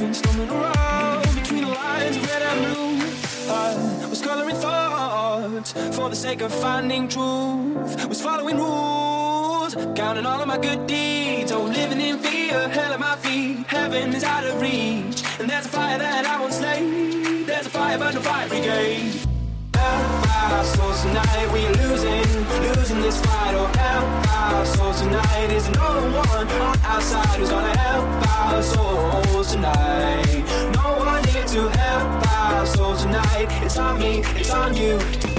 been stumbling around between the lines of red and blue. I was coloring thoughts for the sake of finding truth. Was following rules, counting all of my good deeds. Oh, living in fear, hell at my feet. Heaven is out of reach, and there's a fire that I won't slay. There's a fire, but no fire brigade. Help our souls tonight, we are losing this fight. Oh, help our souls tonight. Is no one on our side who's gonna help our souls tonight. No one here to help our souls tonight. It's on me, it's on you.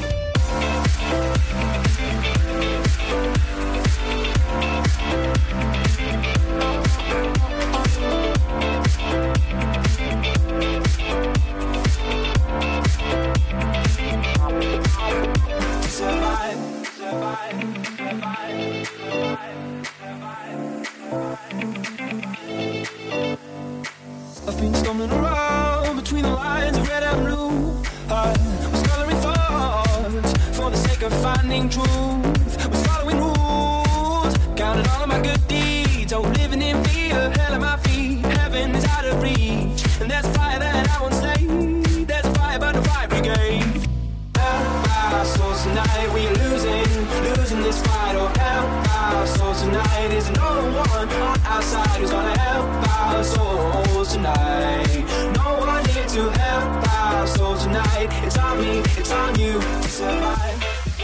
I've been stumbling around between the lines of red and blue. I was coloring thoughts for the sake of finding truth. Was following rules, counting all of my good deeds. Oh, living in fear, hell at my feet. Heaven is out of reach, and there's a fire that I won't slay. There's a fire, but no fire brigade. Help our souls tonight, we are losing this fight. Oh, help our souls tonight. Is no one on our side who's gonna help our souls tonight. No one here to help our souls tonight. It's on me, it's on you to survive.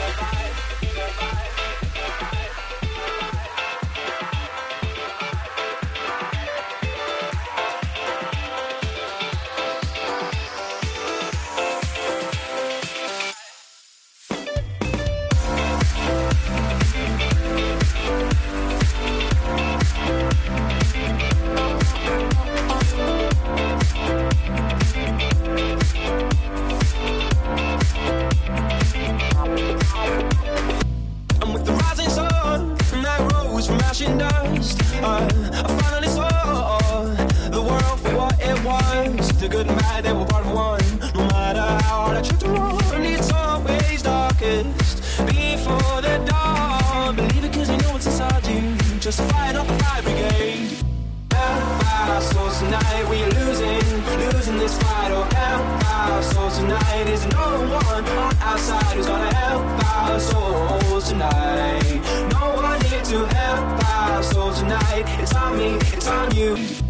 Dust. I finally saw the world for what it was. The good and bad, they were part of one. No matter how hard I try to run, it's always darkest before the dawn. Believe it 'cause you know what's inside you. Just fight up the fire brigade. Help our souls tonight, we are losing this fight. Oh, help our souls tonight. Is no one on our side who's gonna help our souls tonight. No one here to help our souls tonight. It's on me, it's on you.